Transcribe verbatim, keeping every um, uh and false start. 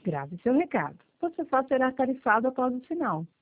Grave seu recado. Você só será tarifado após o sinal.